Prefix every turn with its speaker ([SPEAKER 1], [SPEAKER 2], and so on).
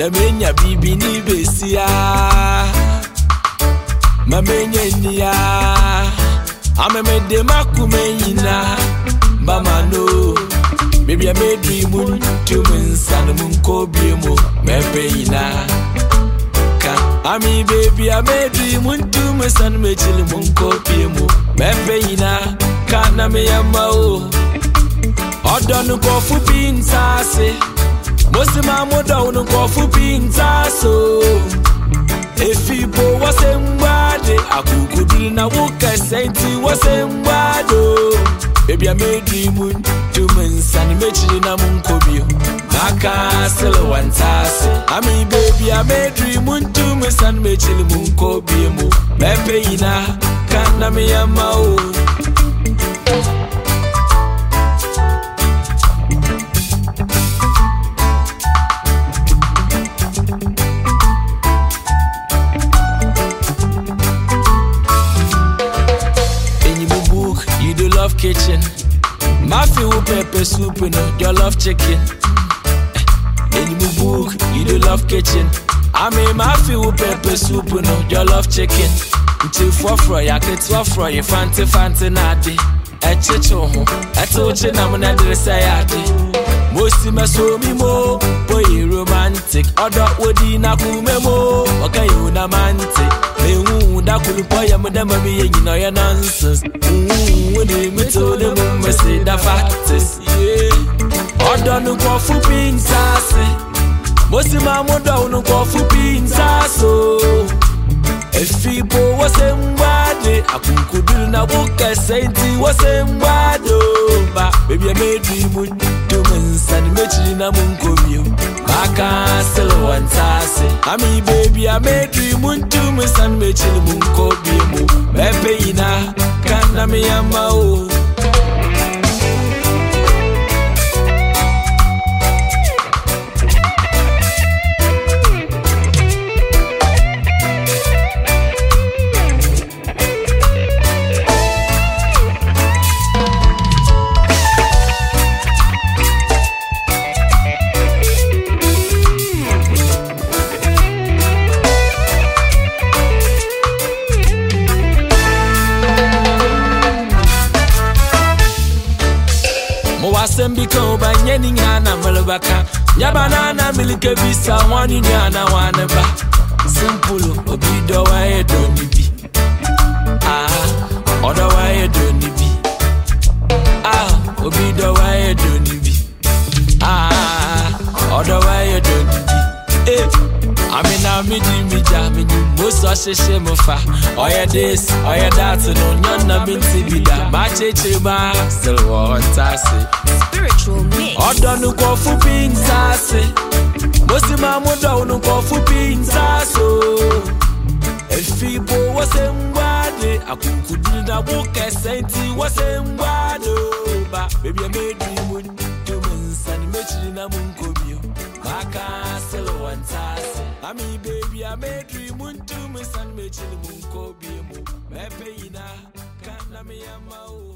[SPEAKER 1] Yamenya bibi ni besia Mamenya niya Amemede makumenyina Bamano Baby I made dream to men san mun kobiemo mepeyina Ami baby I made dream to men san me chili mun kobiemo mepeyina Kana me yama o Odonu kofu pinsase Mosima modonu kofu pinsaso Efibo wasembade akukudili na wuka senti wasembado Baby I made dream to men san me chili na mun kobio Maka selo wantase Ami baby I made dream to men san me chili mun kobio mo mepeyina kana me yama o kitchen. Mafia with pepper soup, you love chicken. In your book, you do love kitchen. I mean, mafia with pepper soup, you love chicken. Until for fry, I get to fry, you fancy natty. At chicho, at Ochen, I'm an address I had. Most of my so me more, boy, romantic. Other would in a kumemo, okay, you namantic. That could boy, I'm a damn you know your nonsense. When they told them, I say the fact is, yeah. I don't know what for being sassy. Most of my mother don't go for being sassy. If people was somebody, I could do na book a sainty was somebody. But baby, I made dream to men and mention a munko. Maka still one sassy. I mean, baby, I made dream to me and mention a munko. Mepeyina, kana me yama o. Sembiko ba nyeni nyana malabaka Nyabanana milike visa wani nyana waneba Simple obido wa edo nibi Odo wa edo nibi Obido wa edo nibi Odo wa edo nibi Amina midi most sheshe mofa Oya this, oya that no nyana minti bida Macheche ma still wantase
[SPEAKER 2] Spiritual mix
[SPEAKER 1] Odonu ko fu pinsase Mosima modonu ko fu pinsaso Efibo wasembade akukudini na buka senti wasembado Ba baby I made dream to mensani mechiri na munkobio Maka still wantase I mean baby I made dream to mensani mechiri munkobio Mepeyina kana me yama o